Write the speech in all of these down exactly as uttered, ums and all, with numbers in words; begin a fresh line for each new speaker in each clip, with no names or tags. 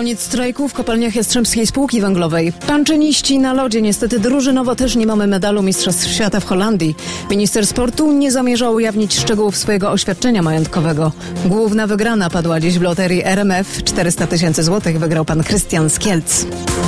Koniec strajku w kopalniach Jastrzębskiej Spółki Węglowej. Panczyniści na lodzie. Niestety drużynowo też nie mamy medalu Mistrzostw Świata w Holandii. Minister sportu nie zamierza ujawnić szczegółów swojego oświadczenia majątkowego. Główna wygrana padła dziś w loterii R M F. czterysta tysięcy złotych wygrał pan Krystian z Kielc.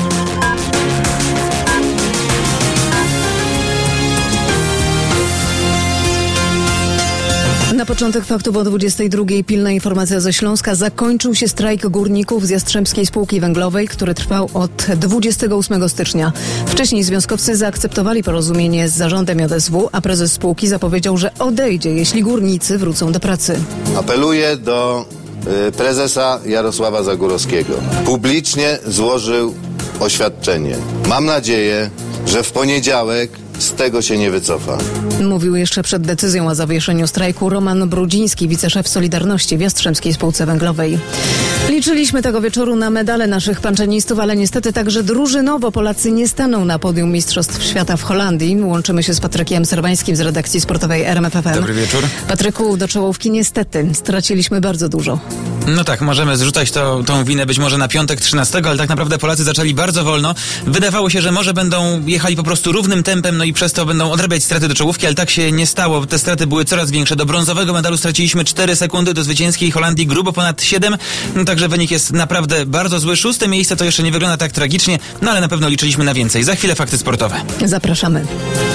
Na początek faktów o dwudziestej drugiej pilna informacja ze Śląska. Zakończył się strajk górników z Jastrzębskiej Spółki Węglowej, który trwał od dwudziestego ósmego stycznia. Wcześniej związkowcy zaakceptowali porozumienie z zarządem J S W, a prezes spółki zapowiedział, że odejdzie, jeśli górnicy wrócą do pracy.
Apeluję do y, prezesa Jarosława Zagórowskiego. Publicznie złożył oświadczenie. Mam nadzieję, że w poniedziałek z tego się nie wycofa.
Mówił jeszcze przed decyzją o zawieszeniu strajku Roman Brudziński, wiceszef Solidarności w Jastrzębskiej Spółce Węglowej. Liczyliśmy tego wieczoru na medale naszych panczenistów, ale niestety także drużynowo Polacy nie staną na podium Mistrzostw Świata w Holandii. Łączymy się z Patrykiem Serwańskim z redakcji sportowej R M F F M.
Dobry wieczór.
Patryku, do czołówki niestety straciliśmy bardzo dużo.
No tak, możemy zrzucać to, tą winę być może na piątek trzynastego, ale tak naprawdę Polacy zaczęli bardzo wolno. Wydawało się, że może będą jechali po prostu równym tempem, no i przez to będą odrabiać straty do czołówki, ale tak się nie stało. Te straty były coraz większe. Do brązowego medalu straciliśmy cztery sekundy, do zwycięskiej Holandii grubo ponad siedem. No, także wynik jest naprawdę bardzo zły. Szóste miejsce to jeszcze nie wygląda tak tragicznie, no ale na pewno liczyliśmy na więcej. Za chwilę fakty sportowe.
Zapraszamy.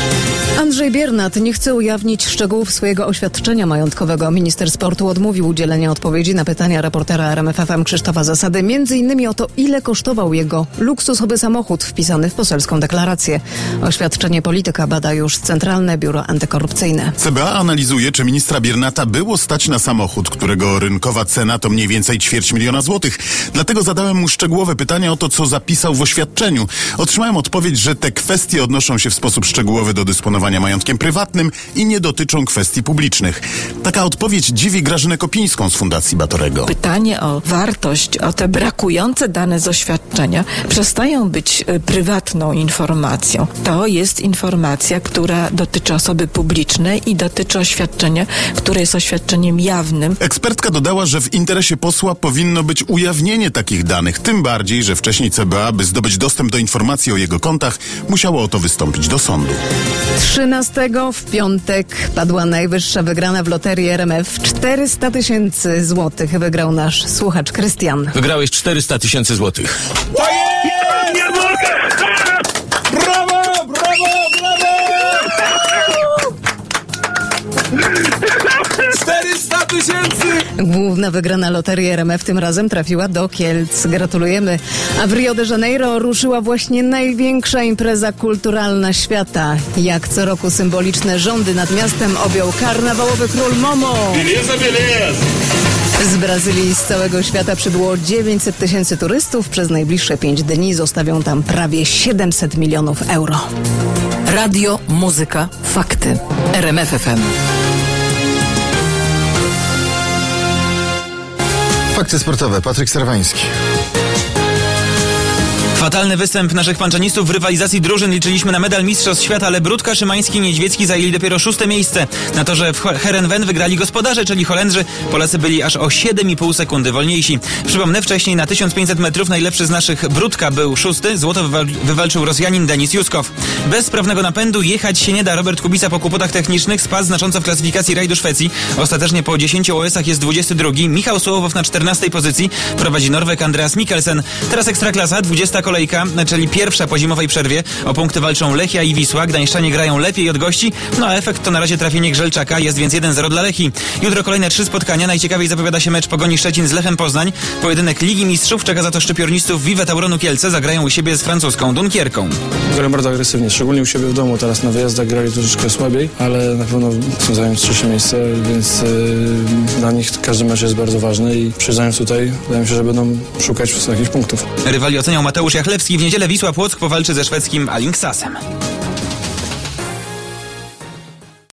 Andrzej Biernat nie chce ujawnić szczegółów swojego oświadczenia majątkowego. Minister sportu odmówił udzielenia odpowiedzi na pytania reportera R M F F M Krzysztofa Zasady, między innymi o to, ile kosztował jego luksusowy samochód wpisany w poselską deklarację. Oświadczenie polityka bada już Centralne Biuro Antykorupcyjne.
C B A analizuje, czy ministra Biernata było stać na samochód, którego rynkowa cena to mniej więcej ćwierć miliona złotych. Dlatego zadałem mu szczegółowe pytania o to, co zapisał w oświadczeniu. Otrzymałem odpowiedź, że te kwestie odnoszą się w sposób szczegółowy do dysponowania majątkiem prywatnym i nie dotyczą kwestii publicznych. Taka odpowiedź dziwi Grażynę Kopińską z Fundacji Batorego.
Pytanie o wartość, o te brakujące dane z oświadczenia przestają być y, prywatną informacją. To jest informacja, która dotyczy osoby publicznej i dotyczy oświadczenia, które jest oświadczeniem jawnym.
Ekspertka dodała, że w interesie posła powinno być ujawnienie takich danych, tym bardziej, że wcześniej C B A, by zdobyć dostęp do informacji o jego kontach, musiało o to wystąpić do sądu.
trzynastego w piątek padła najwyższa wygrana w loterii R M F. czterysta tysięcy złotych wygrał nasz słuchacz Krystian.
Wygrałeś czterysta tysięcy złotych.
Nie mogę!
Brawo, brawo, brawo! czterysta tysięcy!
Główna wygrana loterii R M F tym razem trafiła do Kielc. Gratulujemy. A w Rio de Janeiro ruszyła właśnie największa impreza kulturalna świata. Jak co roku symboliczne rządy nad miastem objął karnawałowy król Momo.
Beleza, beleza!
Z Brazylii i z całego świata przybyło dziewięćset tysięcy turystów. Przez najbliższe pięć dni zostawią tam prawie siedemset milionów euro.
Radio, muzyka, fakty. R M F F M.
Fakty sportowe. Patryk Serwański.
Fatalny występ naszych panczenistów w rywalizacji drużyn. Liczyliśmy na medal Mistrzostw Świata, ale Bródka, Szymański i Niedźwiecki zajęli dopiero szóste miejsce. Na torze w Heerenveen wygrali gospodarze, czyli Holendrzy. Polacy byli aż o siedem i pół sekundy wolniejsi. Przypomnę, wcześniej na tysiąc pięćset metrów najlepszy z naszych Bródka był szósty. Złoto wywal- wywalczył Rosjanin Denis Juskow. Bez sprawnego napędu jechać się nie da. Robert Kubica po kłopotach technicznych spadł znacząco w klasyfikacji rajdu Szwecji. Ostatecznie po dziesięciu O S-ach jest dwudziesty drugi. Michał Sołowow na czternastej pozycji. Prowadzi Norweg Andreas Mikkelsen. Teraz Ekstraklasa, dwudziesta kolejka, czyli pierwsza po zimowej przerwie. O punkty walczą Lechia i Wisła. Gdańszczanie grają lepiej od gości, no a efekt to na razie trafienie Grzelczaka. Jest więc jeden zero dla Lechii. Jutro kolejne trzy spotkania. Najciekawiej zapowiada się mecz Pogoni Szczecin z Lechem Poznań. Pojedynek Ligi Mistrzów czeka za to szczypiornistów Vive Tauronu Kielce. Zagrają u siebie z francuską Dunkierką.
Grają bardzo agresywnie, szczególnie u siebie w domu. Teraz na wyjazdach grali troszeczkę słabiej, ale na pewno chcą zająć trzecie miejsce, więc yy, dla nich każdy mecz jest bardzo ważny i przyjeżdżając tutaj, wydaje mi się, że będą szukać jakichś punktów.
Rywali oceniał Mateusz Jachlewski. W niedzielę Wisła Płock powalczy ze szwedzkim Alingsasem.